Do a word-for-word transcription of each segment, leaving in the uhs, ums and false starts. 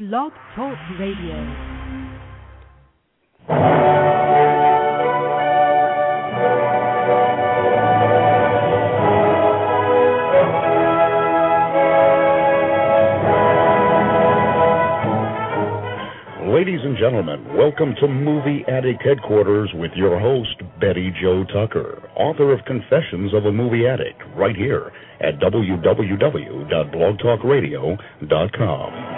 Blog Talk Radio. Ladies and gentlemen, welcome to Movie Addict Headquarters with your host, Betty Jo Tucker, author of Confessions of a Movie Addict, right here at w w w dot blog talk radio dot com.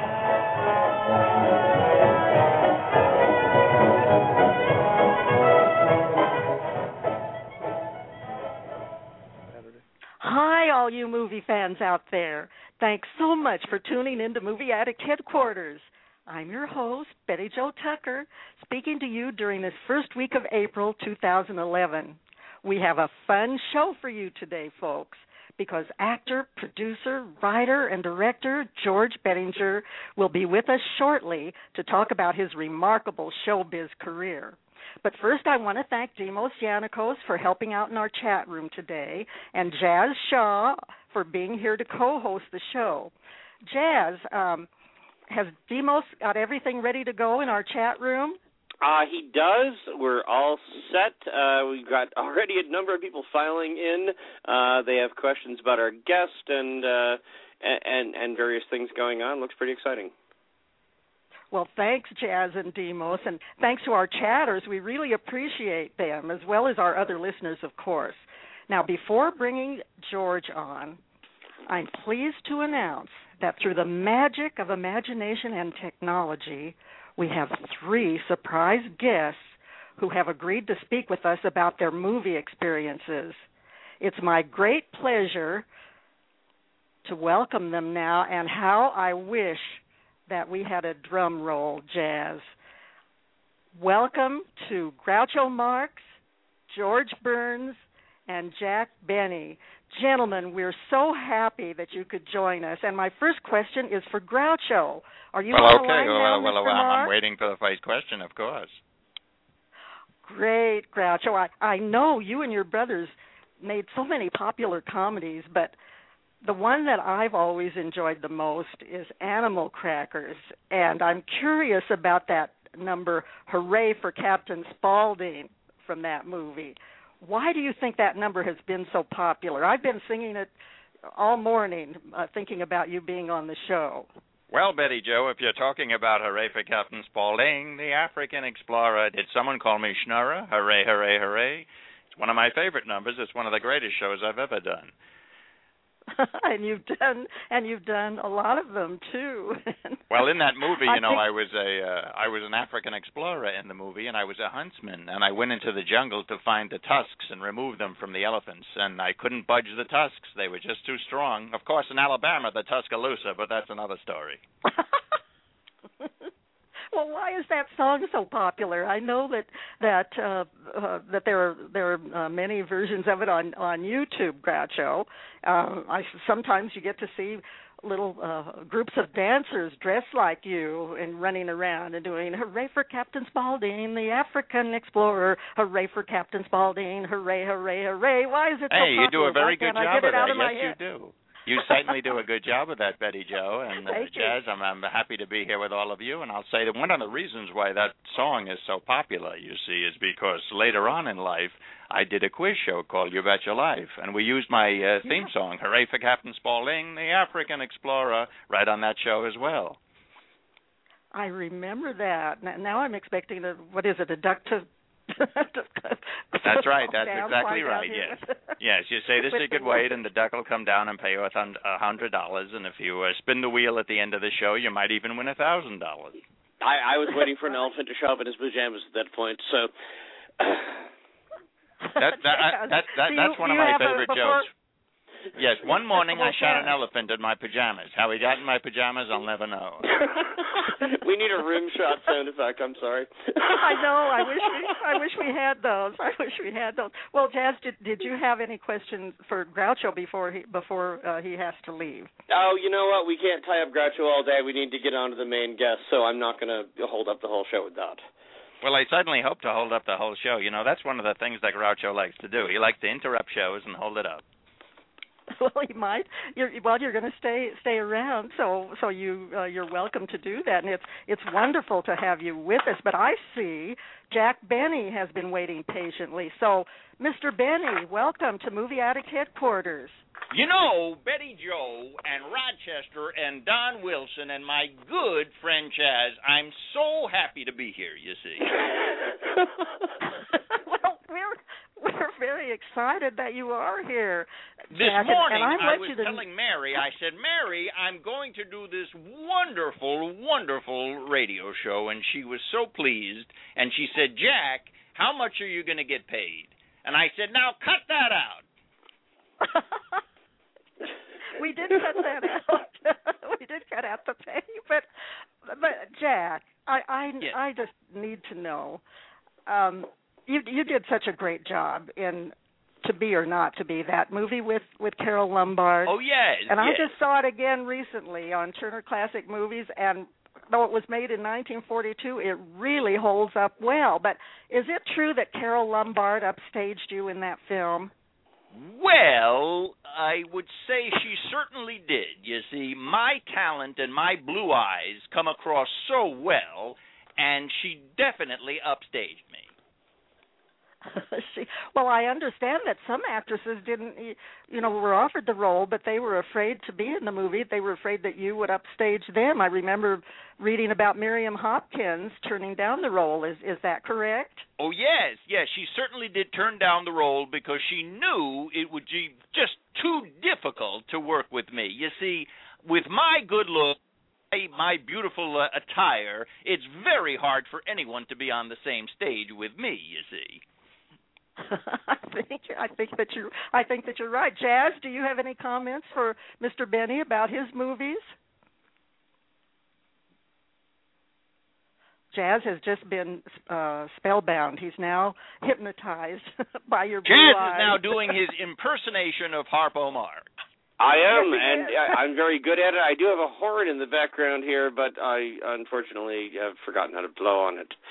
Hi, all you movie fans out there. Thanks so much for tuning in to Movie Addict Headquarters. I'm your host, Betty Jo Tucker, speaking to you during this first week of April two thousand eleven. We have a fun show for you today, folks, because actor, producer, writer, and director George Bettinger will be with us shortly to talk about his remarkable showbiz career. But first, I want to thank Demos Yanikos for helping out in our chat room today, and Jazz Shaw for being here to co-host the show. Jazz, um, has Demos got everything ready to go in our chat room? Uh, he does. We're all set. Uh, we've got already a number of people filing in. Uh, they have questions about our guest and, uh, and and various things going on. Looks pretty exciting. Well, thanks, Jazz and Demos, and thanks to our chatters. We really appreciate them, as well as our other listeners, of course. Now, before bringing George on, I'm pleased to announce that through the magic of imagination and technology, we have three surprise guests who have agreed to speak with us about their movie experiences. It's my great pleasure to welcome them now, and how I wish that we had a drum roll, Jazz. Welcome to Groucho Marx, George Burns, and Jack Benny. Gentlemen, we're so happy that you could join us. And my first question is for Groucho. Are you well, on okay. the line well, now, well, Mister well, I'm Marx? waiting for the first question, of course. Great, Groucho. I, I know you and your brothers made so many popular comedies, but the one that I've always enjoyed the most is Animal Crackers, and I'm curious about that number, Hooray for Captain Spaulding, from that movie. Why do you think that number has been so popular? I've been singing it all morning, uh, thinking about you being on the show. Well, Betty Jo, if you're talking about Hooray for Captain Spaulding, the African explorer, did someone call me Schnorrer? Hooray, hooray, hooray. It's one of my favorite numbers. It's one of the greatest shows I've ever done. and you've done and you've done a lot of them too. Well, in that movie, you I know, think... I was a uh, I was an African explorer in the movie, and I was a huntsman, and I went into the jungle to find the tusks and remove them from the elephants, and I couldn't budge the tusks; they were just too strong. Of course, in Alabama, the Tuscaloosa, but that's another story. Well, why is that song so popular? I know that that uh, uh, that there are there are uh, many versions of it on on YouTube, Groucho. Uh, I sometimes you get to see little uh, groups of dancers dressed like you and running around and doing "Hooray for Captain Spaulding, the African explorer! Hooray for Captain Spaulding! Hooray, hooray, hooray!" Why is it so popular? Hey, you do a very good job of it that. Of Yes, you do. You certainly do a good job of that, Betty Jo. And uh, Thank Jazz, I'm, I'm happy to be here with all of you. And I'll say that one of the reasons why that song is so popular, you see, is because later on in life, I did a quiz show called You Bet Your Life. And we used my uh, theme yeah. song, Hooray for Captain Spaulding, the African explorer, right on that show as well. I remember that. Now I'm expecting a, what is it, a duck to... That's right. That's down, exactly right. Yes, yes. You say this is a good weight, and the duck will come down and pay you a hundred dollars. And if you uh, spin the wheel at the end of the show, you might even win a thousand dollars. I, I was waiting for an elephant to show up in his pajamas at that point. So that, that, I, that, that so that's you, one of you my a, favorite before... jokes. Yes, one morning I shot an that? elephant in my pajamas. How he got in my pajamas, I'll never know. We need a rim shot sound effect. I'm sorry. I know. I wish we. I wish we had those. I wish we had those. Well, Jazz, did did you have any questions for Groucho before he before uh, he has to leave? Oh, you know what? We can't tie up Groucho all day. We need to get on to the main guest, so I'm not going to hold up the whole show with that. Well, I certainly hope to hold up the whole show. You know, that's one of the things that Groucho likes to do. He likes to interrupt shows and hold it up. Well, you might. You're, well, you're going to stay stay around, so so you uh, you're welcome to do that, and it's it's wonderful to have you with us. But I see Jack Benny has been waiting patiently. So, Mister Benny, welcome to Movie Addict headquarters. You know, Betty Joe and Rochester and Don Wilson and my good friend Chaz, I'm so happy to be here, you see. Well, we're we're very excited that you are here, This Jack, morning, and, and I let was you to... telling Mary, I said, Mary, I'm going to do this wonderful, wonderful radio show, and she was so pleased, and she said, Jack, how much are you going to get paid? And I said, now cut that out. We did cut that out. We did cut out the pay, but but Jack, I I, yes. I just need to know. Um, you you did such a great job in To Be or Not to Be, that movie with, with Carole Lombard. Oh yes, and yes. I just saw it again recently on Turner Classic Movies, and though it was made in nineteen forty-two, it really holds up well. But is it true that Carole Lombard upstaged you in that film? Well, I would say she certainly did. You see, my talent and my blue eyes come across so well, and she definitely upstaged me. she, well, I understand that some actresses didn't, you know, were offered the role, but they were afraid to be in the movie. They were afraid that you would upstage them. I remember reading about Miriam Hopkins turning down the role. Is is that correct? Oh, yes, yes. She certainly did turn down the role because she knew it would be just too difficult to work with me. You see, with my good look, my beautiful uh, attire, it's very hard for anyone to be on the same stage with me, you see. I think I think that you I think that you're right. Chaz, do you have any comments for Mister Benny about his movies? Chaz has just been uh, spellbound. He's now hypnotized by your blue Chaz eyes. is now doing his impersonation of Harpo Marx. I am, Yes, and I, I'm very good at it. I do have a horn in the background here, but I unfortunately have forgotten how to blow on it.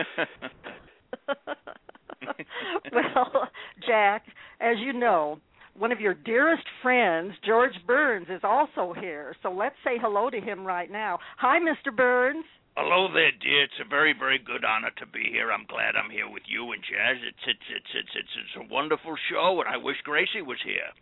Well, Jack, as you know, one of your dearest friends, George Burns, is also here. So let's say hello to him right now. Hi, Mister Burns. Hello there, dear. It's a very, very good honor to be here. I'm glad I'm here with you and Chaz. It's it's it's it's it's, it's a wonderful show, and I wish Gracie was here.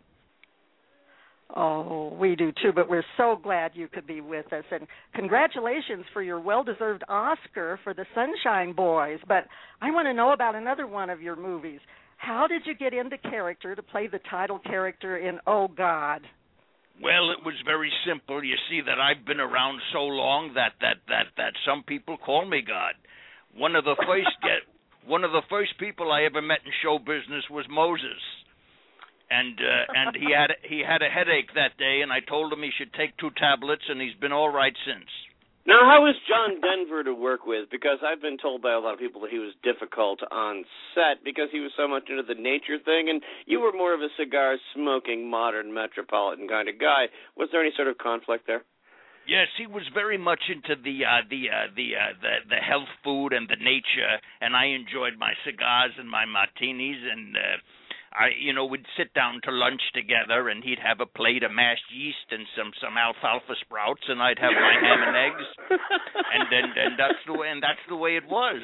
Oh, we do too, but we're so glad you could be with us. And congratulations for your well-deserved Oscar for The Sunshine Boys. But I want to know about another one of your movies. How did you get into character to play the title character in Oh, God? Well, it was very simple. You see that I've been around so long that that that that some people call me God. One of the first get one of the first people I ever met in show business was Moses. And uh, and he had he had a headache that day, and I told him he should take two tablets, and he's been all right since. Now, how was John Denver to work with? Because I've been told by a lot of people that he was difficult on set because he was so much into the nature thing, and you were more of a cigar-smoking, modern, metropolitan kind of guy. Was there any sort of conflict there? Yes, he was very much into the uh, the uh, the uh, the the health food and the nature, and I enjoyed my cigars and my martinis, and uh, I, you know, we'd sit down to lunch together, and he'd have a plate of mashed yeast and some some alfalfa sprouts, and I'd have my ham and eggs, and then and that's the way and that's the way it was.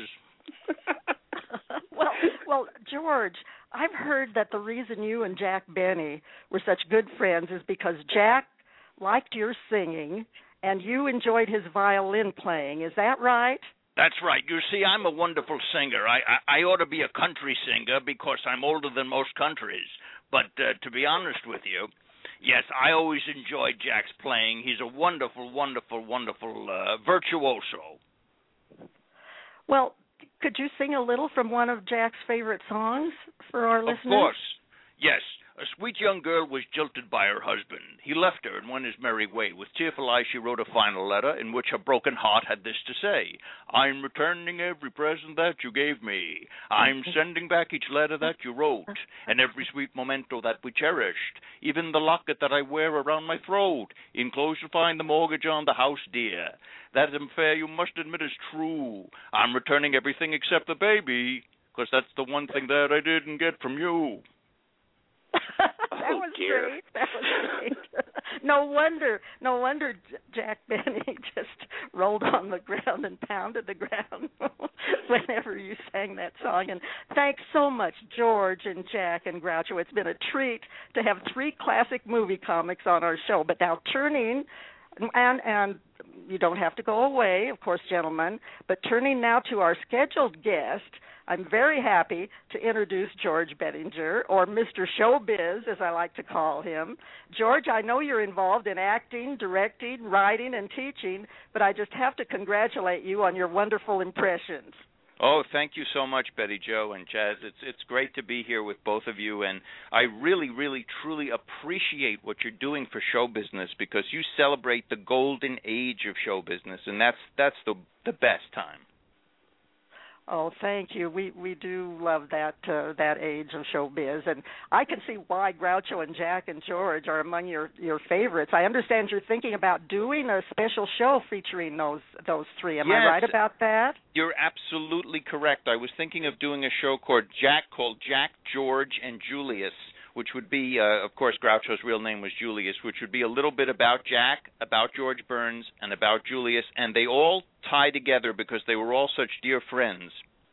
well, well, George, I've heard that the reason you and Jack Benny were such good friends is because Jack liked your singing, and you enjoyed his violin playing. Is that right? That's right. You see, I'm a wonderful singer. I, I, I ought to be a country singer because I'm older than most countries. But uh, to be honest with you, yes, I always enjoyed Jack's playing. He's a wonderful, wonderful, wonderful uh, virtuoso. Well, could you sing a little from one of Jack's favorite songs for our listeners? Of course. Yes. A sweet young girl was jilted by her husband. He left her and went his merry way. With tearful eyes she wrote a final letter in which her broken heart had this to say: I'm returning every present that you gave me. I'm sending back each letter that you wrote, and every sweet memento that we cherished, even the locket that I wear around my throat. Enclosed you'll find the mortgage on the house, dear. That affair you must admit is true. I'm returning everything except the baby, because that's the one thing that I didn't get from you. that oh, was dear. great. That was great. No wonder, no wonder Jack Benny just rolled on the ground and pounded the ground whenever you sang that song. And thanks so much, George and Jack and Groucho. It's been a treat to have three classic movie comics on our show. But now turning, and and you don't have to go away, of course, gentlemen, but turning now to our scheduled guest, I'm very happy to introduce George Bettinger, or Mister Showbiz, as I like to call him. George, I know you're involved in acting, directing, writing, and teaching, but I just have to congratulate you on your wonderful impressions. Oh, thank you so much, Betty Jo and Jazz. It's it's great to be here with both of you, and I really, really, truly appreciate what you're doing for show business, because you celebrate the golden age of show business, and that's that's the the best time. Oh, thank you. We we do love that uh, that age of showbiz, and I can see why Groucho and Jack and George are among your, your favorites. I understand you're thinking about doing a special show featuring those those three. Am yes, I right about that? You're absolutely correct. I was thinking of doing a show called Jack, called Jack, George, and Julius, which would be, uh, of course, Groucho's real name was Julius, which would be a little bit about Jack, about George Burns, and about Julius, and they all tie together because they were all such dear friends.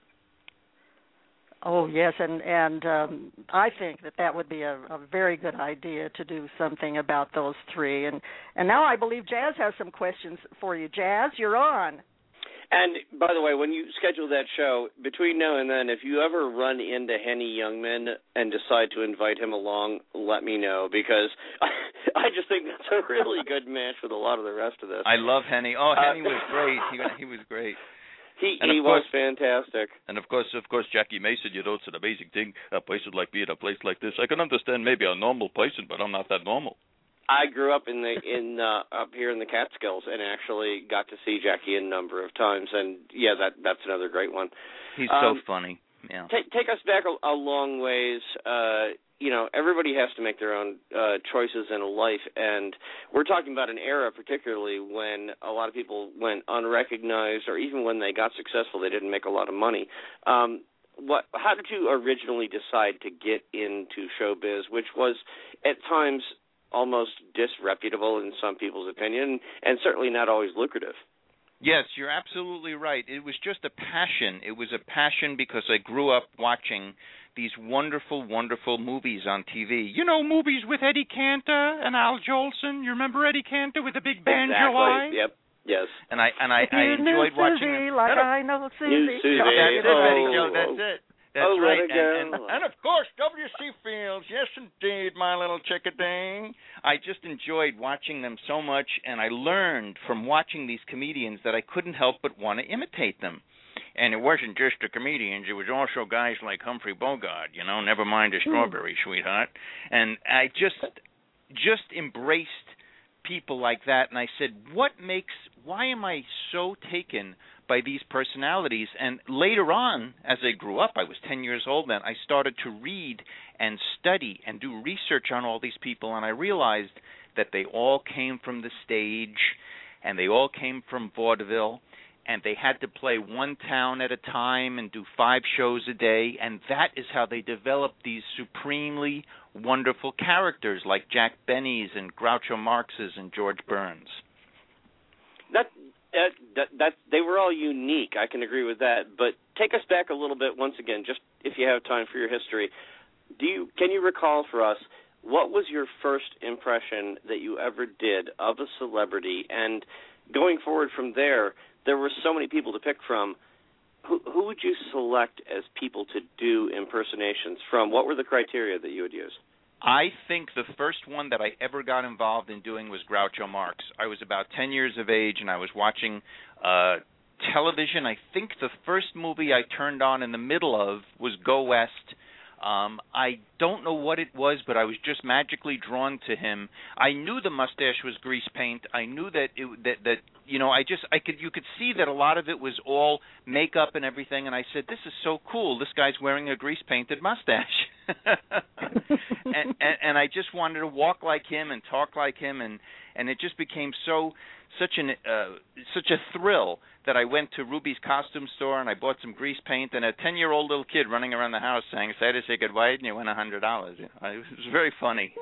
Oh, yes, and, and um, I think that that would be a, a very good idea to do something about those three. And, and now I believe Jazz has some questions for you. Jazz, you're on. And, by the way, when you schedule that show, between now and then, if you ever run into Henny Youngman and decide to invite him along, let me know, because I, I just think that's a really good match with a lot of the rest of this. I love Henny. Oh, Henny uh, was great. He, he was great. He, and he course, was fantastic. And, of course, of course, Jackie Mason, you know, it's an amazing thing. A place would like me in a place like this. I can understand maybe a normal person, but I'm not that normal. I grew up in the in uh, up here in the Catskills and actually got to see Jackie a number of times, and yeah, that that's another great one. He's um, so funny. Yeah. Take take us back a, a long ways. Uh, you know, everybody has to make their own uh, choices in life, and we're talking about an era particularly when a lot of people went unrecognized, or even when they got successful, they didn't make a lot of money. Um, what? How did you originally decide to get into showbiz, which was at times almost disreputable in some people's opinion, and certainly not always lucrative? Yes, you're absolutely right. It was just a passion. It was a passion because I grew up watching these wonderful, wonderful movies on T V. You know, movies with Eddie Cantor and Al Jolson. You remember Eddie Cantor with the big banjo exactly. eye? Yep. Yes. And I and I, if you I enjoyed knew watching Susie them. like I know Susie. Susie. That's it, oh, Betty Jo. That's it. That's oh, right. Let it go. And, and, and of course, W C Fields. Yes, indeed, my little chickading. I just enjoyed watching them so much, and I learned from watching these comedians that I couldn't help but want to imitate them. And it wasn't just the comedians. It was also guys like Humphrey Bogart, you know, never mind a strawberry, mm. sweetheart. And I just just embraced people like that, and I said, what makes, why am I so taken by these personalities? And later on, as I grew up, I was ten years old then, I started to read and study and do research on all these people, and I realized that they all came from the stage, and they all came from vaudeville, and they had to play one town at a time and do five shows a day, and that is how they developed these supremely wonderful characters like Jack Benny's and Groucho Marx's and George Burns. That, that, that, that they were all unique. I can agree with that. But take us back a little bit once again, just if you have time for your history. Do you can you recall for us what was your first impression that you ever did of a celebrity? And going forward from there, there were so many people to pick from. Who, who would you select as people to do impersonations from? What were the criteria that you would use? I think the first one that I ever got involved in doing was Groucho Marx. I was about ten years of age, and I was watching uh, television. I think the first movie I turned on in the middle of was Go West. Um, I don't know what it was, but I was just magically drawn to him. I knew the mustache was grease paint. I knew that it, that that you know I just I could you could see that a lot of it was all makeup and everything. And I said, this is so cool. This guy's wearing a grease painted mustache. and, and and I just wanted to walk like him and talk like him, and and it just became so such an uh, such a thrill that I went to Ruby's costume store and I bought some grease paint, and a ten-year-old little kid running around the house saying, "Say to say goodbye," and you win a hundred dollars. It was very funny.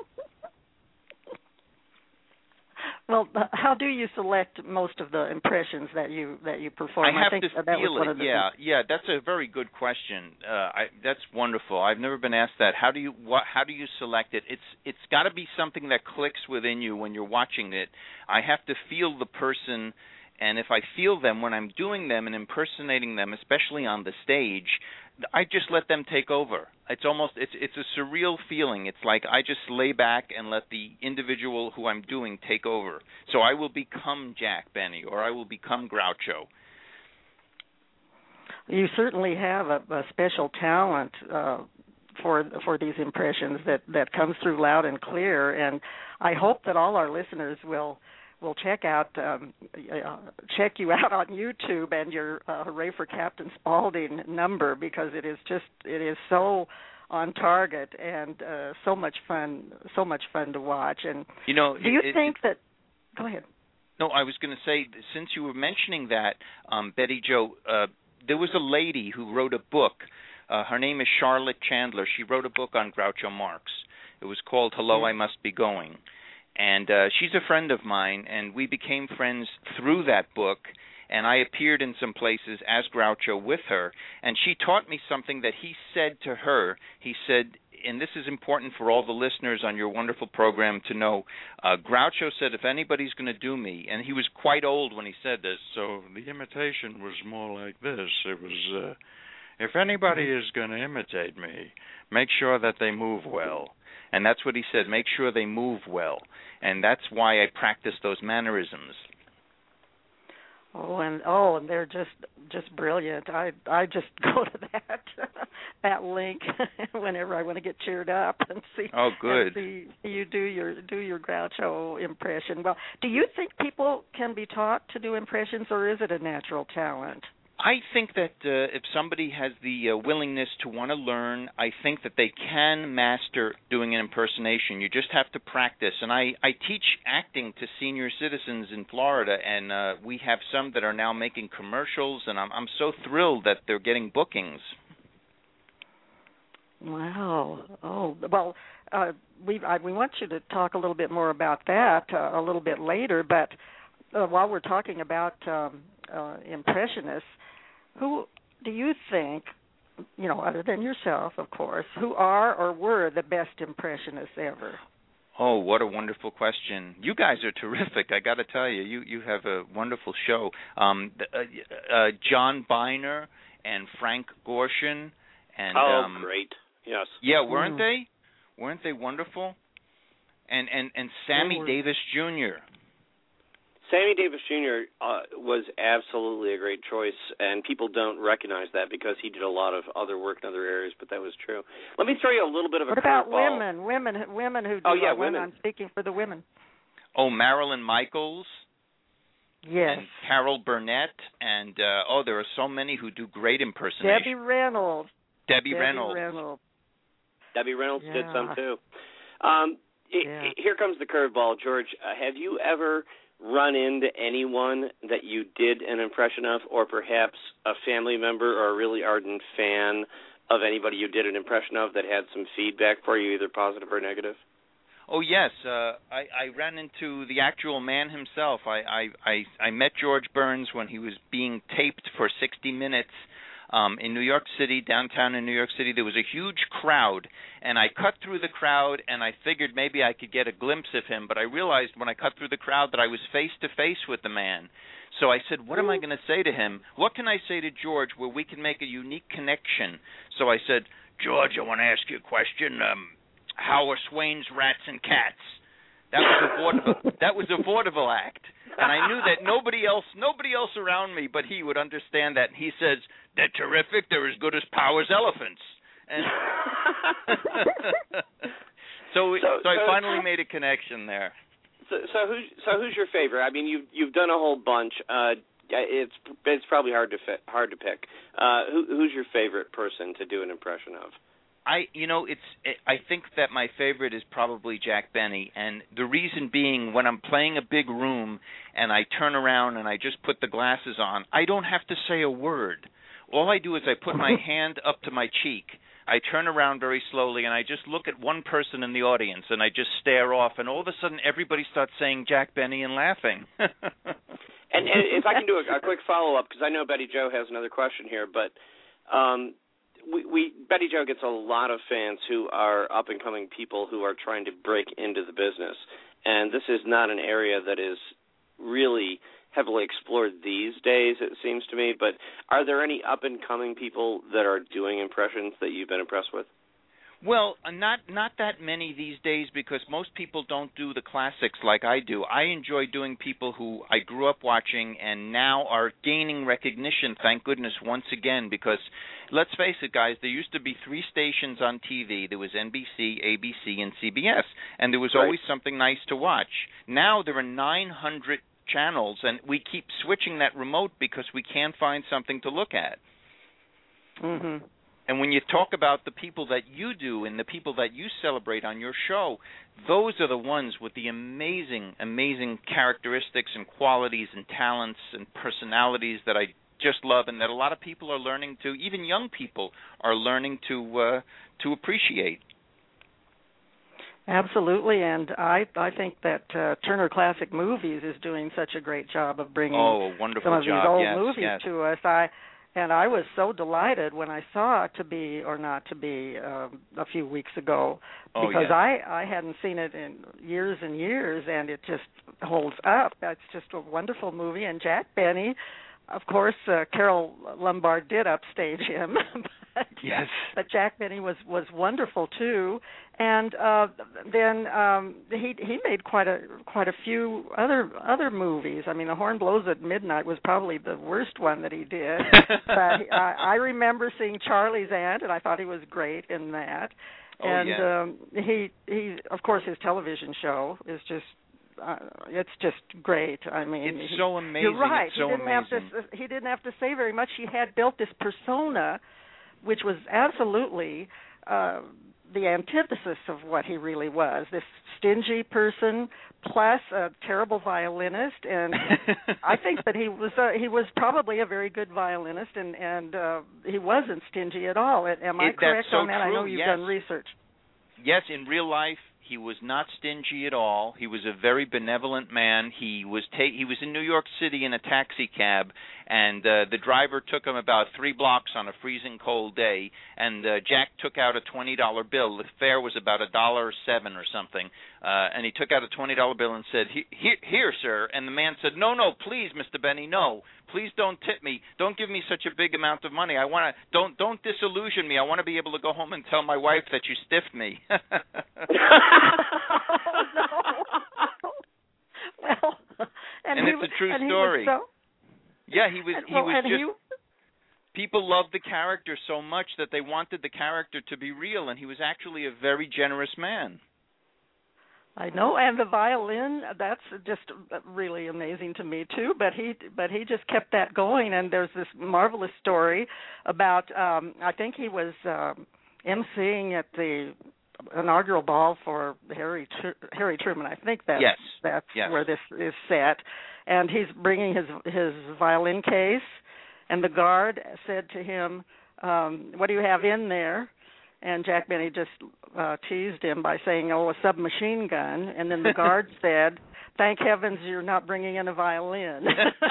Well, how do you select most of the impressions that you that you perform? I have I think to that feel was one it. of the Yeah, yeah, that's a very good question. Uh, I, that's wonderful. I've never been asked that. How do you what? How do you select it? It's it's got to be something that clicks within you when you're watching it. I have to feel the person, and if I feel them when I'm doing them and impersonating them, especially on the stage, I just let them take over. It's almost it's it's a surreal feeling. It's like I just lay back and let the individual who I'm doing take over. So I will become Jack Benny, or I will become Groucho. You certainly have a, a special talent uh, for for these impressions that, that comes through loud and clear, and I hope that all our listeners will will check out um, uh, check you out on YouTube and your uh, Hooray for Captain Spaulding number, because it is just it is so on target and uh, so much fun so much fun to watch. And you know, do you it, think it, that? Go ahead. No, I was going to say, since you were mentioning that, um, Betty Jo, uh, there was a lady who wrote a book. Uh, her name is Charlotte Chandler. She wrote a book on Groucho Marx. It was called Hello, Mm-hmm. I Must Be Going. And uh, she's a friend of mine, and we became friends through that book, and I appeared in some places as Groucho with her, and she taught me something that he said to her. He said, and this is important for all the listeners on your wonderful program to know, uh, Groucho said, if anybody's going to do me, and he was quite old when he said this, so the imitation was more like this. It was, uh, if anybody is going to imitate me, make sure that they move well. And that's what he said, make sure they move well. And that's why I practice those mannerisms. Oh, and oh, and they're just just brilliant. I I just go to that that link whenever I want to get cheered up and see. Oh, good. And see you do your do your Groucho impression. Well, do you think people can be taught to do impressions, or is it a natural talent? I think that uh, if somebody has the uh, willingness to want to learn, I think that they can master doing an impersonation. You just have to practice. And I, I teach acting to senior citizens in Florida, and uh, we have some that are now making commercials, and I'm, I'm so thrilled that they're getting bookings. Wow. Oh, well, uh, we I, we want you to talk a little bit more about that uh, a little bit later, but uh, while we're talking about um, uh, impressionists, who do you think, you know, other than yourself, of course, who are or were the best impressionists ever? Oh, what a wonderful question. You guys are terrific, I got to tell you. You you have a wonderful show. Um, uh, uh, John Biner and Frank Gorshin. And, oh, um, great. Yes. Yeah, weren't mm. they? Weren't they wonderful? And, and, and Sammy were... Davis Junior Sammy Davis Junior Uh, was absolutely a great choice, and people don't recognize that because he did a lot of other work in other areas, but that was true. Let me throw you a little bit of a What about curveball. women? Women women who do Oh, yeah, uh, women. women. I'm speaking for the women. Oh, Marilyn Michaels. Yes. And Carol Burnett. And, uh, oh, there are so many who do great impersonations. Debbie Reynolds. Debbie, Debbie Reynolds. Reynolds. Debbie Reynolds yeah. did some, too. Um, it, yeah. it, here comes the curveball, George. Uh, have you ever run into anyone that you did an impression of, or perhaps a family member or a really ardent fan of anybody you did an impression of that had some feedback for you, either positive or negative? Oh, yes. Uh, I, I ran into the actual man himself. I, I, I, I met George Burns when he was being taped for sixty minutes um, in New York City, downtown in New York City. There was a huge crowd, and I cut through the crowd, and I figured maybe I could get a glimpse of him, but I realized when I cut through the crowd that I was face-to-face with the man. So I said, what am I going to say to him? What can I say to George where we can make a unique connection? So I said, George, I want to ask you a question. Um, how are Swain's rats and cats? That was a vaudeville, that was a vaudeville act. And I knew that nobody else nobody else around me but he would understand that. And he says, they're terrific. They're as good as Powers elephants. And so, so, so I finally made a connection there. So, so who's so who's your favorite? I mean, you've you've done a whole bunch. Uh, it's it's probably hard to fit, hard to pick. Uh, who, who's your favorite person to do an impression of? I, you know, it's. I think that my favorite is probably Jack Benny, and the reason being, when I'm playing a big room and I turn around and I just put the glasses on, I don't have to say a word. All I do is I put my hand up to my cheek. I turn around very slowly and I just look at one person in the audience and I just stare off, and all of a sudden everybody starts saying Jack Benny and laughing. and, and if I can do a, a quick follow-up, because I know Betty Jo has another question here, but um, we, we Betty Jo gets a lot of fans who are up-and-coming people who are trying to break into the business, and this is not an area that is really heavily explored these days, it seems to me, but are there any up-and-coming people that are doing impressions that you've been impressed with? Well, not not that many these days, because most people don't do the classics like I do. I enjoy doing people who I grew up watching and now are gaining recognition, thank goodness, once again, because let's face it, guys, there used to be three stations on T V. There was N B C, A B C, and C B S, and there was right. always something nice to watch. Now there are nine hundred channels, and we keep switching that remote because we can't find something to look at. Mm-hmm. And when you talk about the people that you do and the people that you celebrate on your show, those are the ones with the amazing, amazing characteristics and qualities and talents and personalities that I just love, and that a lot of people are learning to, even young people are learning to uh, to appreciate. Absolutely, and I I think that uh, Turner Classic Movies is doing such a great job of bringing oh, a wonderful some of job. these old yes, movies yes. to us. I and I was so delighted when I saw To Be or Not to Be um, a few weeks ago, oh, because yeah. I I hadn't seen it in years and years, and it just holds up. It's just a wonderful movie, and Jack Benny. Of course, uh, Carol Lombard did upstage him, but, yes. but Jack Benny was, was wonderful too. And uh, then um, he he made quite a quite a few other other movies. I mean, The Horn Blows at Midnight was probably the worst one that he did. but I, I remember seeing Charlie's Aunt, and I thought he was great in that. Oh, and yeah. um, he he of course his television show is just. Uh, it's just great. I mean, it's he, so amazing. You're right. It's so he didn't amazing. have to. He didn't have to say very much. He had built this persona, which was absolutely uh, the antithesis of what he really was. This stingy person, plus a terrible violinist, and I think that he was. Uh, he was probably a very good violinist, and and uh, he wasn't stingy at all. Am I it, correct so on that? True. I know you've yes. done research. Yes, in real life, he was not stingy at all. He was a very benevolent man. He was ta- he was in New York City in a taxi cab, and uh, the driver took him about three blocks on a freezing cold day, and uh, Jack took out a twenty dollar bill. The fare was about a dollar seven or something, uh, and he took out a twenty dollar bill and said, here, here, sir. And the man said, no, no, please, Mister Benny, no. Please don't tip me. Don't give me such a big amount of money. I want to don't don't disillusion me. I want to be able to go home and tell my wife that you stiffed me. Oh, no. Well, and, and he, it's a true and story. He was so, yeah, he was. and, He well, was and just. He, people loved the character so much that they wanted the character to be real, and he was actually a very generous man. I know, and the violin, that's just really amazing to me too, but he but he just kept that going, and there's this marvelous story about um I think he was um emceeing at the inaugural ball for Harry Harry Truman. I think that's yes. that's yes. where this is set, and he's bringing his his violin case, and the guard said to him, um, "What do you have in there?" And Jack Benny just uh, teased him by saying, "Oh, a submachine gun." And then the guard said, "Thank heavens you're not bringing in a violin."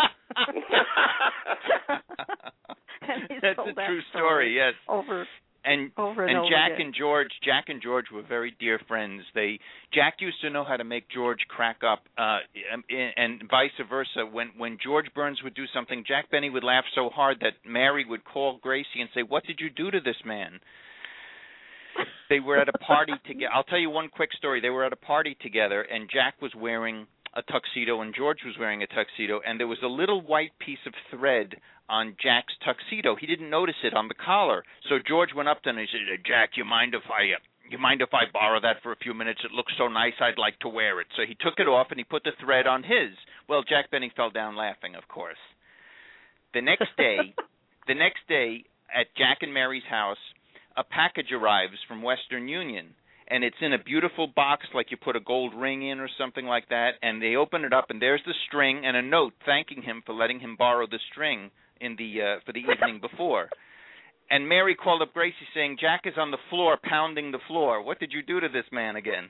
That's a that true story. Yes. Over. And over and, and over Jack again. and George, Jack and George were very dear friends. They Jack used to know how to make George crack up, uh, and, and vice versa. When when George Burns would do something, Jack Benny would laugh so hard that Mary would call Gracie and say, "What did you do to this man?" They were at a party together. I'll tell you one quick story. They were at a party together, and Jack was wearing a tuxedo, and George was wearing a tuxedo, and there was a little white piece of thread on Jack's tuxedo. He didn't notice it on the collar, so George went up to him and he said, "Jack, you mind if I, uh, you mind if I borrow that for a few minutes? It looks so nice. I'd like to wear it." So he took it off and he put the thread on his. Well, Jack Benny fell down laughing, of course. The next day, the next day at Jack and Mary's house, a package arrives from Western Union, and it's in a beautiful box like you put a gold ring in or something like that, and they open it up, and there's the string and a note thanking him for letting him borrow the string in the uh, for the evening before. And Mary called up Gracie saying, Jack is on the floor pounding the floor. What did you do to this man again?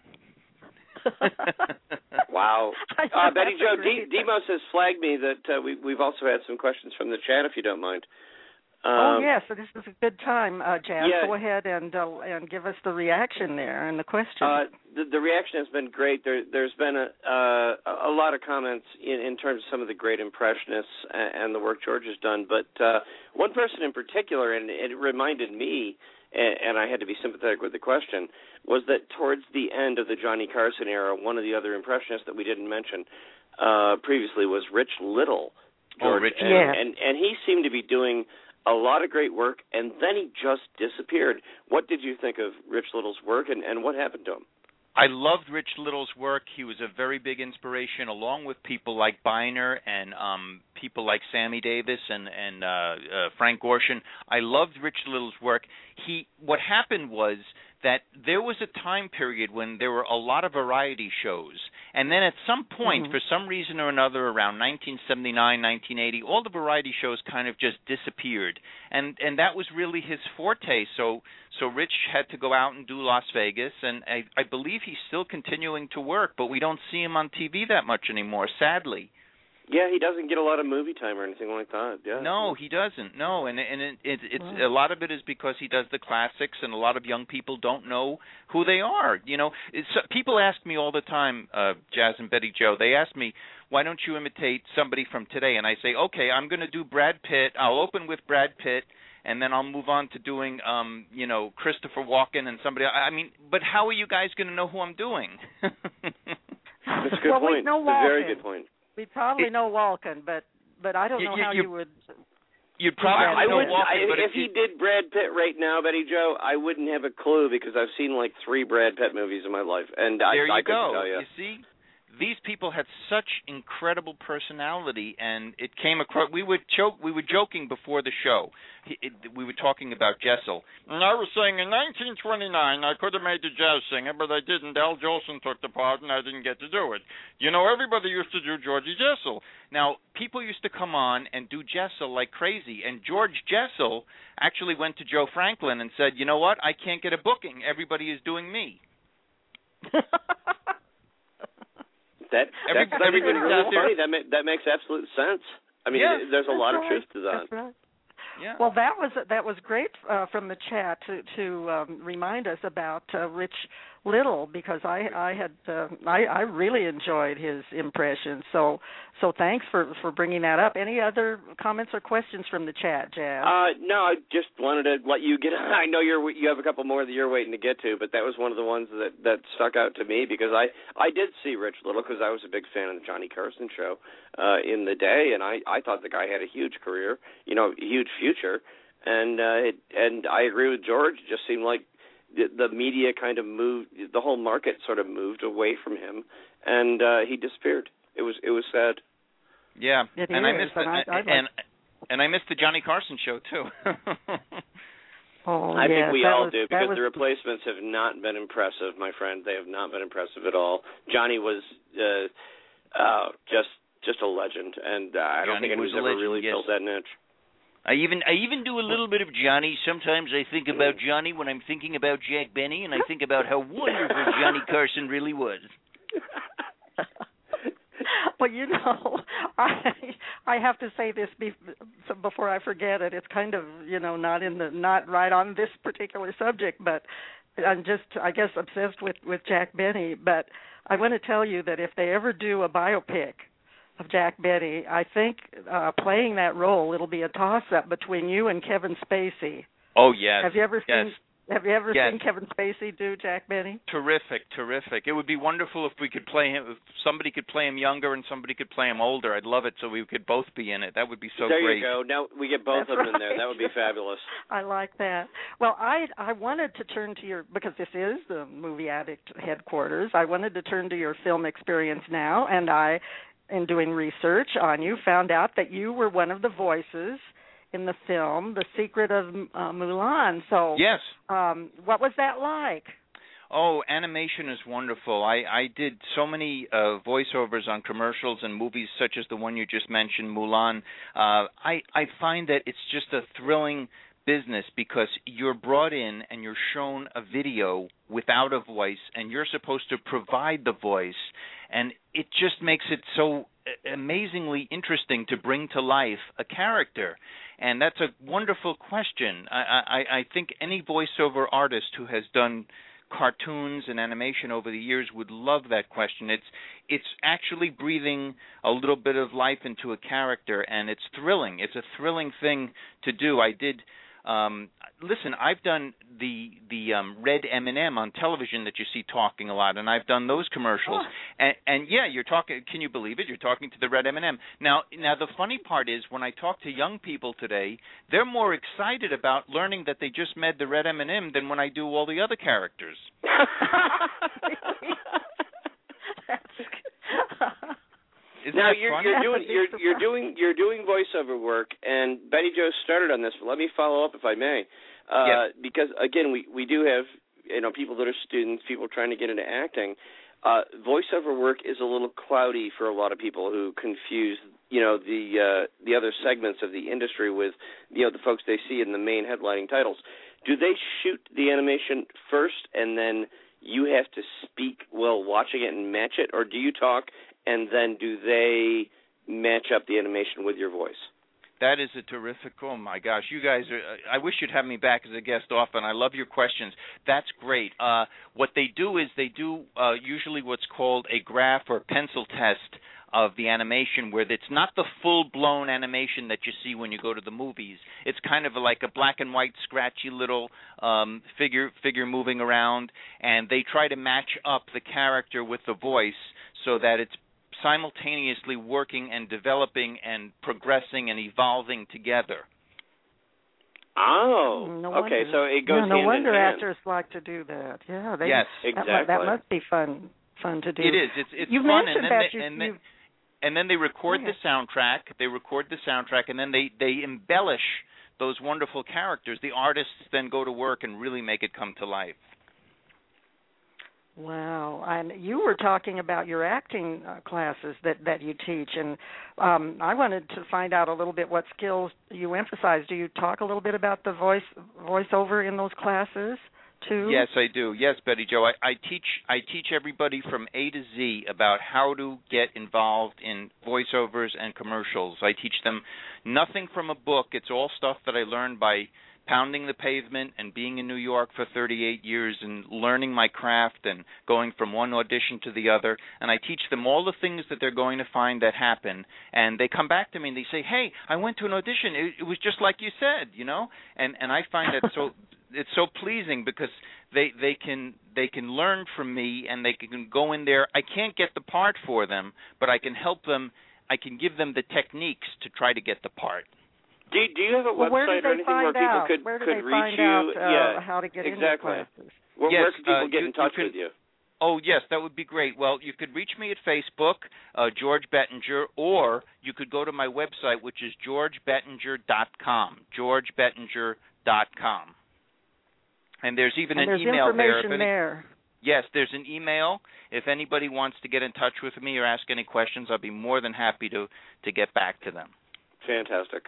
Wow. Uh, Betty Jo, D- Demos has flagged me that uh, we, we've also had some questions from the chat, if you don't mind. Um, oh, yes, so this is a good time, uh, Jazz. Yeah. Go ahead and uh, and give us the reaction there and the question. Uh, the, the reaction has been great. There, there's been a, uh, a lot of comments in, in terms of some of the great impressionists and, and the work George has done. But uh, one person in particular, and it reminded me, and, and I had to be sympathetic with the question, was that towards the end of the Johnny Carson era, one of the other impressionists that we didn't mention uh, previously was Rich Little. George, oh, Rich. And, yeah. and, and he seemed to be doing a lot of great work, and then he just disappeared. What did you think of Rich Little's work, and, and what happened to him? I loved Rich Little's work. He was a very big inspiration, along with people like Biner and um, people like Sammy Davis and, and uh, uh, Frank Gorshin. I loved Rich Little's work. He, what happened was that there was a time period when there were a lot of variety shows, and then at some point, mm-hmm. for some reason or another, around nineteen seventy-nine, nineteen eighty, all the variety shows kind of just disappeared, and and that was really his forte. So so Rich had to go out and do Las Vegas, and I, I believe he's still continuing to work, but we don't see him on T V that much anymore, sadly. Yeah, he doesn't get a lot of movie time or anything like that. Yeah. No, he doesn't. No, and and it, it, it's wow. a lot of it is because he does the classics, and a lot of young people don't know who they are. You know, it's, people ask me all the time, uh, Jazz and Betty Jo. They ask me, why don't you imitate somebody from today? And I say, okay, I'm going to do Brad Pitt. I'll open with Brad Pitt, and then I'll move on to doing, um, you know, Christopher Walken and somebody. I mean, but how are you guys going to know who I'm doing? That's a good well, point. No That's a very good point. We probably it, know Walken, but but I don't know you, how you, you would. You'd probably I, I know would. Walken, I, but if, if he did Brad Pitt right now, Betty Jo, I wouldn't have a clue because I've seen like three Brad Pitt movies in my life, and there I, you I couldn't go. tell you. You see, these people had such incredible personality, and it came across. We were joke. We were joking before the show. He, it, we were talking about Jessel, and I was saying in nineteen twenty-nine I could have made the jazz singer, but I didn't. Al Jolson took the part, and I didn't get to do it. You know, everybody used to do Georgie Jessel. Now, people used to come on and do Jessel like crazy, and George Jessel actually went to Joe Franklin and said, "You know what? I can't get a booking. Everybody is doing me." That Every, that's not even everybody's really out there. funny. That ma- that makes absolute sense. I mean, Yeah, there's a lot right. of truth to that. That's right. Yeah. Well, that was that was great uh, from the chat to to um, remind us about uh, Rich Little, because I I had uh, I I really enjoyed his impressions. So so thanks for, for bringing that up. Any other comments or questions from the chat, Jazz? Uh, no, I just wanted to let you get. I know you're you have a couple more that you're waiting to get to, but that was one of the ones that that stuck out to me because I I did see Rich Little because I was a big fan of the Johnny Carson show uh, in the day, and I I thought the guy had a huge career, you know, huge future, and uh, it, and I agree with George. It just seemed like the, the media kind of moved, the whole market sort of moved away from him, and uh, he disappeared. It was it was sad. Yeah, it and is, I missed and the, I, I and and I missed the Johnny Carson show too. oh, I yes, think we that all was, do because was, the replacements have not been impressive, my friend. They have not been impressive at all. Johnny was uh, uh, just just a legend, and uh, I don't Johnny think anyone's was a ever legend, really yes. filled that niche. I even I even do a little bit of Johnny. Sometimes I think about Johnny when I'm thinking about Jack Benny, and I think about how wonderful Johnny Carson really was. Well, you know, I I have to say this be, before I forget it. It's kind of, you know, not in the not right on this particular subject, but I'm just, I guess, obsessed with, with Jack Benny. But I want to tell you that if they ever do a biopic of Jack Benny, I think uh, playing that role, it'll be a toss-up between you and Kevin Spacey. Oh yes. Have you ever yes. seen? Have you ever yes. seen Kevin Spacey do Jack Benny? Terrific, terrific. It would be wonderful if we could play him. If somebody could play him younger and somebody could play him older. I'd love it, so we could both be in it. That would be so there great. There you go. Now we get both That's of them right. in there. That would be fabulous. I like that. Well, I I wanted to turn to your, because this is the Movie Addict headquarters, I wanted to turn to your film experience now, and I, in doing research on you, found out that you were one of the voices in the film, The Secret of uh, Mulan. So, yes. Um, what was that like? Oh, animation is wonderful. I, I did so many uh, voiceovers on commercials and movies such as the one you just mentioned, Mulan. Uh, I, I find that it's just a thrilling business because you're brought in and you're shown a video without a voice, and you're supposed to provide the voice, and it just makes it so amazingly interesting to bring to life a character. And that's a wonderful question. I, I, I think any voiceover artist who has done cartoons and animation over the years would love that question. It's it's actually breathing a little bit of life into a character, and it's thrilling. It's a thrilling thing to do. I did um listen, I've done the the um Red M and M on television that you see talking a lot, and I've done those commercials. Oh. And and yeah, you're talking, can you believe it? You're talking to the Red M and M. Now now the funny part is when I talk to young people today, they're more excited about learning that they just met the Red M and M than when I do all the other characters. Isn't now that you're, funny? you're doing you're, you're doing you're doing voiceover work, and Betty Jo started on this. But let me follow up if I may, uh, yes. because again we, we do have you know people that are students, people trying to get into acting. Uh, voiceover work is a little cloudy for a lot of people who confuse you know the uh, the other segments of the industry with you know the folks they see in the main headlining titles. Do they shoot the animation first and then you have to speak while watching it and match it, or do you talk and then do they match up the animation with your voice? That is a terrific, oh my gosh, you guys are, I wish you'd have me back as a guest often. I love your questions. That's great. Uh, what they do is they do uh, usually what's called a graph or pencil test of the animation, where it's not the full-blown animation that you see when you go to the movies. It's kind of like a black and white, scratchy little um, figure figure moving around, and they try to match up the character with the voice so that it's simultaneously working and developing and progressing and evolving together. Oh, no okay, wonder. so it goes no, no hand wonder in hand. actors like to do that. Yeah, they, yes, exactly. That, that must be fun, fun to do. It is. It's it's you fun, mentioned and then that they, you, and then, you, and then they record the soundtrack. They record the soundtrack, and then they they embellish those wonderful characters. The artists then go to work and really make it come to life. Wow, and you were talking about your acting uh, classes that, that you teach, and um, I wanted to find out a little bit what skills you emphasize. Do you talk a little bit about the voice voiceover in those classes too? Yes, I do. Yes, Betty Jo, I, I teach I teach everybody from A to Z about how to get involved in voiceovers and commercials. I teach them nothing from a book. It's all stuff that I learned by pounding the pavement and being in New York for thirty-eight years and learning my craft and going from one audition to the other. And I teach them all the things that they're going to find that happen. And they come back to me and they say, hey, I went to an audition. It, it was just like you said, you know. And and I find that so it's so pleasing because they, they can they can learn from me and they can go in there. I can't get the part for them, but I can help them. I can give them the techniques to try to get the part. Do you, do you have a well, website or anything where people out? could, where do could they reach find you? Out, uh, yeah, how to get exactly. into classes? Where, yes, where can people uh, get you, in touch you can, with you? Oh, yes, that would be great. Well, you could reach me at Facebook, uh, George Bettinger, or you could go to my website, which is george bettinger dot com, george bettinger dot com. And there's even and an there's email information there. Any, there. Yes, there's an email. If anybody wants to get in touch with me or ask any questions, I'll be more than happy to, to get back to them. Fantastic.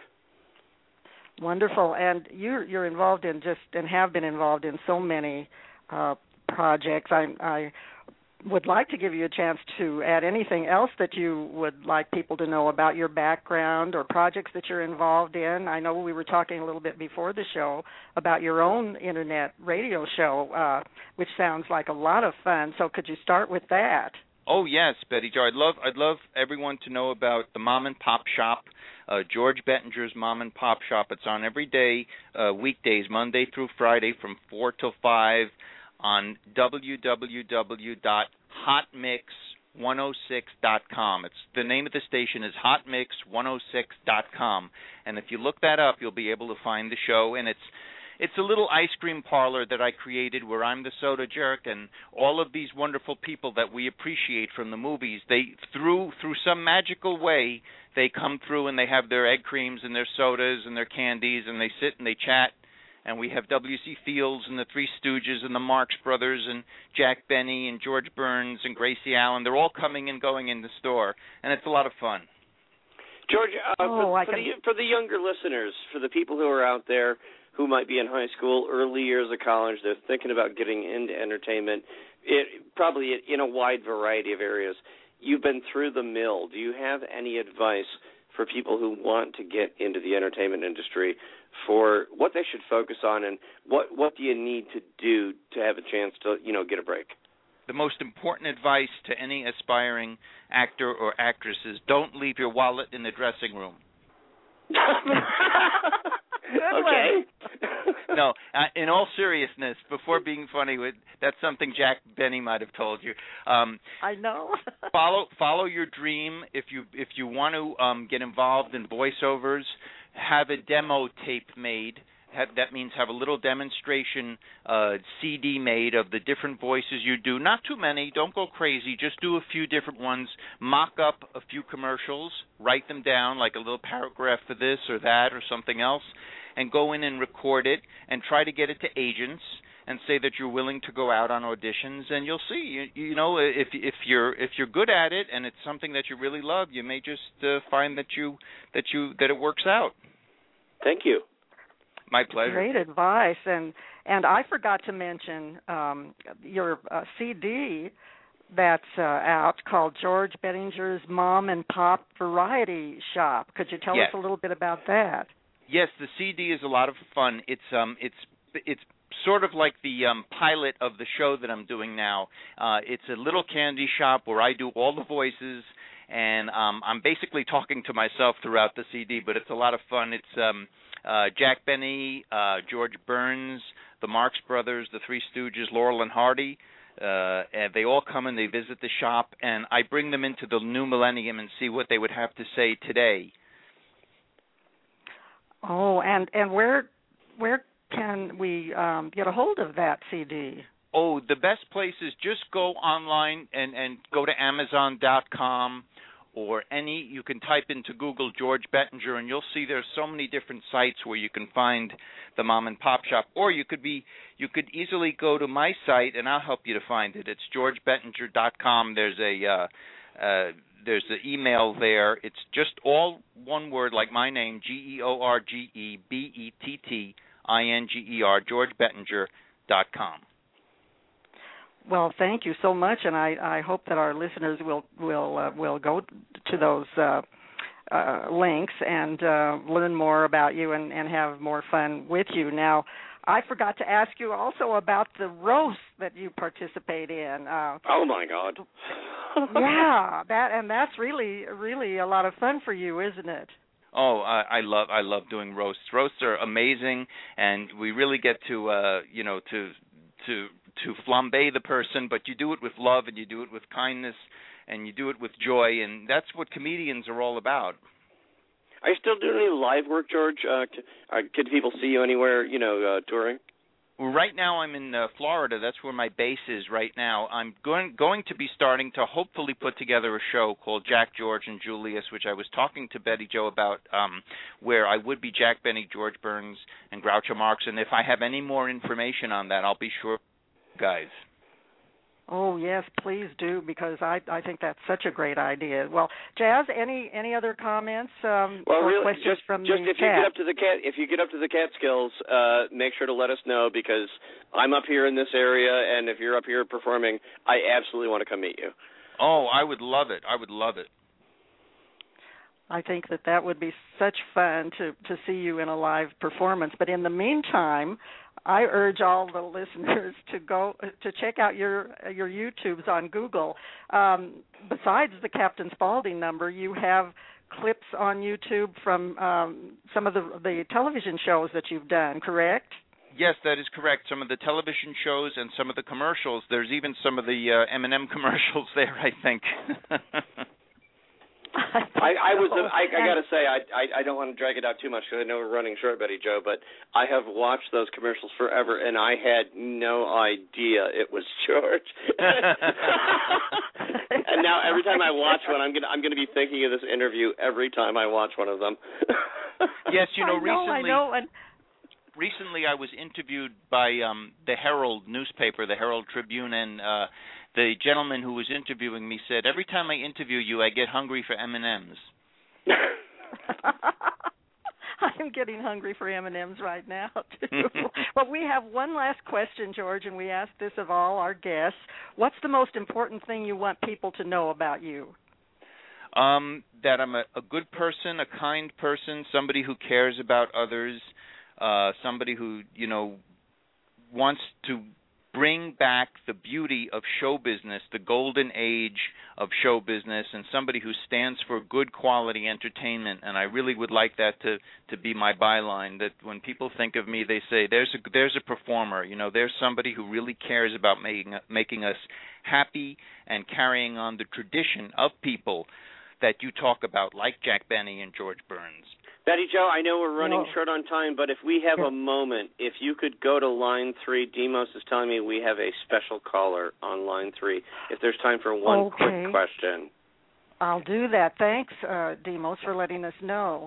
Wonderful, and you're you're involved in just and have been involved in so many uh, projects. I, I would like to give you a chance to add anything else that you would like people to know about your background or projects that you're involved in. I know we were talking a little bit before the show about your own internet radio show, uh, which sounds like a lot of fun. So could you start with that? Oh yes, Betty Jo. I'd love I'd love everyone to know about the Mom and Pop Shop, uh, George Bettinger's Mom and Pop Shop. It's on every day, uh, weekdays, Monday through Friday, from four till five, on w w w dot hot mix one oh six dot com. It's the name of the station is hot mix one oh six dot com, and if you look that up, you'll be able to find the show. And it's It's a little ice cream parlor that I created where I'm the soda jerk, and all of these wonderful people that we appreciate from the movies, they through through some magical way, they come through and they have their egg creams and their sodas and their candies, and they sit and they chat. And we have W C Fields and the Three Stooges and the Marx Brothers and Jack Benny and George Burns and Gracie Allen. They're all coming and going in the store, and it's a lot of fun. George, uh, oh, for, I for, can... the, for the younger listeners, for the people who are out there who might be in high school, early years of college, they're thinking about getting into entertainment, it, probably in a wide variety of areas. You've been through the mill. Do you have any advice for people who want to get into the entertainment industry for what they should focus on, and what what do you need to do to have a chance to, you know, get a break? The most important advice to any aspiring actor or actress is don't leave your wallet in the dressing room. Okay. No, uh, in all seriousness, before being funny, that's something Jack Benny might have told you. Um, I know. follow follow your dream. If you if you want to um, get involved in voiceovers, have a demo tape made. Have, that means have a little demonstration uh, C D made of the different voices you do. Not too many. Don't go crazy. Just do a few different ones. Mock up a few commercials. Write them down, like a little paragraph for this or that or something else, and go in and record it and try to get it to agents and say that you're willing to go out on auditions, and you'll see. You, you know, if if you're if you're good at it and it's something that you really love, you may just uh, find that you that you that it works out. Thank you. My pleasure. Great advice, and and I forgot to mention um, your uh, C D that's uh, out called George Bettinger's Mom and Pop Variety Shop. Could you tell yes. us a little bit about that? Yes, the C D is a lot of fun. It's um it's it's sort of like the um, pilot of the show that I'm doing now. Uh, it's a little candy shop where I do all the voices, and um, I'm basically talking to myself throughout the C D, but it's a lot of fun. It's um, uh, Jack Benny, uh, George Burns, the Marx Brothers, the Three Stooges, Laurel and Hardy, uh, and they all come and they visit the shop, and I bring them into the new millennium and see what they would have to say today. Oh, and, and where where can we um, get a hold of that C D? Oh, the best place is just go online and, and go to Amazon dot com, or any, you can type into Google George Bettinger, and you'll see there's so many different sites where you can find the mom and pop shop. Or you could be you could easily go to my site, and I'll help you to find it. It's George Bettinger dot com. There's a uh, uh, there's an email there. It's just all one word, like my name, G E O R G E B E T T I N G E R, George Bettinger dot com. Well, thank you so much, and I, I hope that our listeners will will uh, will go to those uh, uh, links and uh, learn more about you and, and have more fun with you. Now, I forgot to ask you also about the roast that you participate in. Uh, oh my God! yeah, that and that's really really a lot of fun for you, isn't it? Oh, I, I love I love doing roasts. Roasts are amazing, and we really get to uh, you know to to to flambe the person, but you do it with love, and you do it with kindness, and you do it with joy, and that's what comedians are all about. Are you still doing any live work, George? Uh, can, uh, can people see you anywhere, you know, uh, touring? Well, right now I'm in uh, Florida. That's where my base is right now. I'm going going to be starting to hopefully put together a show called Jack, George, and Julius, which I was talking to Betty Jo about, um, where I would be Jack Benny, George Burns, and Groucho Marx. And if I have any more information on that, I'll be sure, guys. Oh, yes, please do, because I I think that's such a great idea. Well, Jazz, any any other comments um, well, or really, questions just, from just the if chat? you get up to the cat, if you get up to the Catskills, uh, make sure to let us know, because I'm up here in this area, and if you're up here performing, I absolutely want to come meet you. Oh, I would love it. I would love it. I think that that would be such fun to to see you in a live performance. But in the meantime, I urge all the listeners to go to check out your your YouTubes on Google. Um, besides the Captain Spaulding number, you have clips on YouTube from um, some of the the television shows that you've done, correct? Yes, that is correct. Some of the television shows and some of the commercials. There's even some of the uh, M and M commercials there, I think. I, I was. so. I, I got to say, I, I I don't want to drag it out too much because I know we're running short, Betty Jo. But I have watched those commercials forever, and I had no idea it was George. And now every time I watch one, I'm gonna I'm gonna be thinking of this interview every time I watch one of them. Yes, you know, I know, recently. I know, and recently I was interviewed by um, the Herald newspaper, the Herald Tribune, and uh, the gentleman who was interviewing me said, every time I interview you, I get hungry for M and M's. I'm getting hungry for M and M's right now, too. But we have one last question, George, and we ask this of all our guests. What's the most important thing you want people to know about you? Um, that I'm a, a good person, a kind person, somebody who cares about others, uh, somebody who, you know, wants to bring back the beauty of show business, the golden age of show business, and somebody who stands for good quality entertainment. And I really would like that to, to be my byline, that when people think of me, they say, there's a, there's a performer, you know, there's somebody who really cares about making, making us happy and carrying on the tradition of people that you talk about, like Jack Benny and George Burns. Betty Jo, I know we're running No. short on time, but if we have a moment, if you could go to line three, Demos is telling me we have a special caller on line three. If there's time for one Okay. quick question. I'll do that. Thanks, uh, Demos, for letting us know.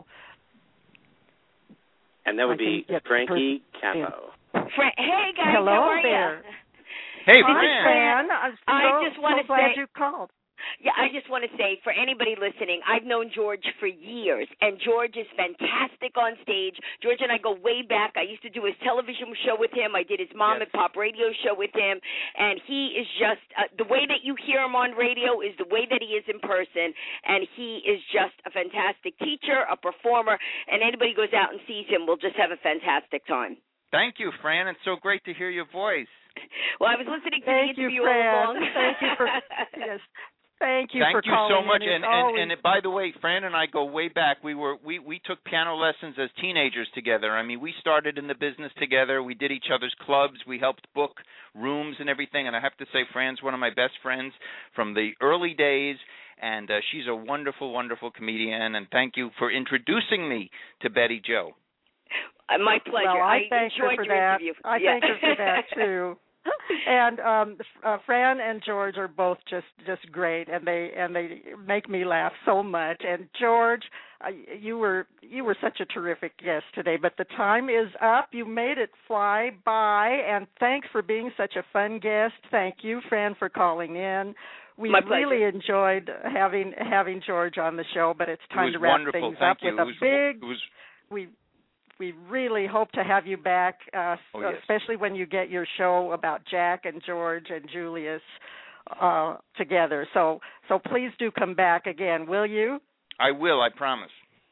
And that would I be can get the Frankie person- Capo. Fra- hey guys, Hello how are there. you? Hey, Hi, Fran. Fran. I'm so, I just wanna so glad say- you called. Yeah, I just want to say, for anybody listening, I've known George for years, and George is fantastic on stage. George and I go way back. I used to do his television show with him. I did his mom Yes. and pop radio show with him, and he is just, uh, the way that you hear him on radio is the way that he is in person, and he is just a fantastic teacher, a performer, and anybody goes out and sees him will just have a fantastic time. Thank you, Fran. It's so great to hear your voice. Well, I was listening to Thank the you, interview Fran. all along. Thank you for yes. Thank you Thank for you calling so much. in. It's And, and always- and it, by the way, Fran and I go way back. We were we, we took piano lessons as teenagers together. I mean, we started in the business together. We did each other's clubs. We helped book rooms and everything. And I have to say, Fran's one of my best friends from the early days. And uh, she's a wonderful, wonderful comedian. And thank you for introducing me to Betty Jo. Uh, my pleasure. Well, I, thank her enjoyed for your that. interview. I Yeah. thank her for that too. And um, uh, Fran and George are both just, just great, and they and they make me laugh so much. And George, uh, you were you were such a terrific guest today. But the time is up. You made it fly by, and thanks for being such a fun guest. Thank you, Fran, for calling in. We My pleasure. really enjoyed having having George on the show. But it's time it was to wrap wonderful. things Thank up you. with It a was, big. It was, We we really hope to have you back, uh, Oh, yes. especially when you get your show about Jack and George and Julius uh, together. So so please do come back again, will you? I will. I promise.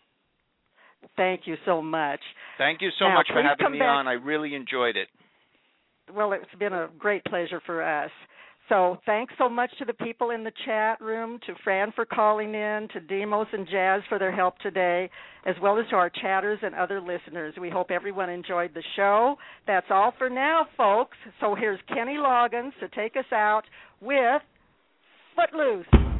Thank you so much. Thank you so Now, much for please having come me back. on. I really enjoyed it. Well, it's been a great pleasure for us. So thanks so much to the people in the chat room, to Fran for calling in, to Demos and Jazz for their help today, as well as to our chatters and other listeners. We hope everyone enjoyed the show. That's all for now, folks. So here's Kenny Loggins to take us out with Footloose.